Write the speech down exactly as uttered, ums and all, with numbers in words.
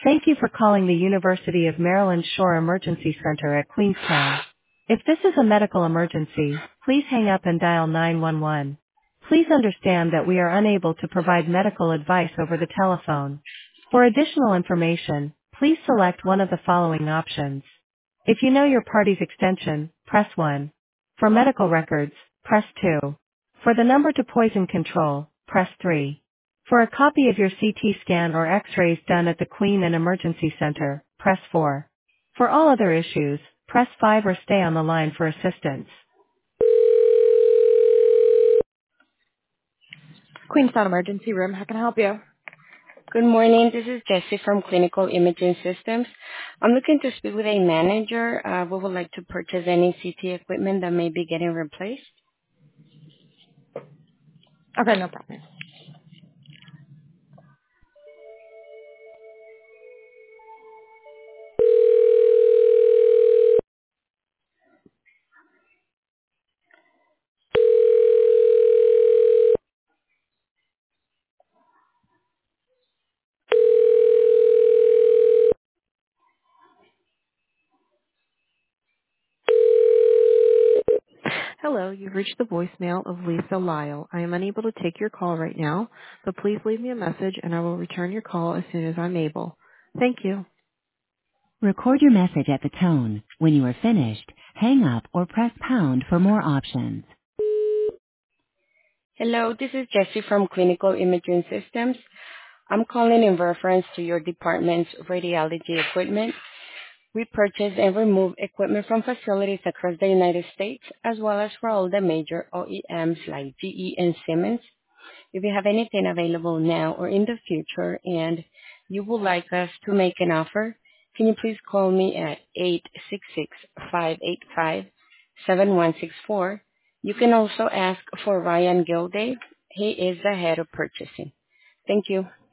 Thank you for calling the University of Maryland Shore Emergency Center at Queenstown. If this is a medical emergency, please hang up and dial nine one one. Please understand that we are unable to provide medical advice over the telephone. For additional information, please select one of the following options. If you know your party's extension, press one. For medical records, press two. For the number to poison control, press three. For a copy of your C T scan or X-rays done at the Queen and Emergency Center, press four. For all other issues, press five or stay on the line for assistance. Queenstown Emergency Room, how can I help you? Good morning. This is Jessie from Clinical Imaging Systems. I'm looking to speak with a manager. Uh, we would like to purchase any C T equipment that may be getting replaced. Okay, no problem. Hello, you've reached the voicemail of Lisa Lyle. I am unable to take your call right now, but please leave me a message and I will return your call as soon as I'm able. Thank you. Record your message at the tone. When you are finished, hang up or press pound for more options. Hello, this is Jessie from Clinical Imaging Systems. I'm calling in reference to your department's radiology equipment. We purchase and remove equipment from facilities across the United States, as well as for all the major O E Ms like G E and Siemens. If you have anything available now or in the future and you would like us to make an offer, can you please call me at eight six six, five eight five, seven one six four. You can also ask for Ryan Gilday. He is the head of purchasing. Thank you.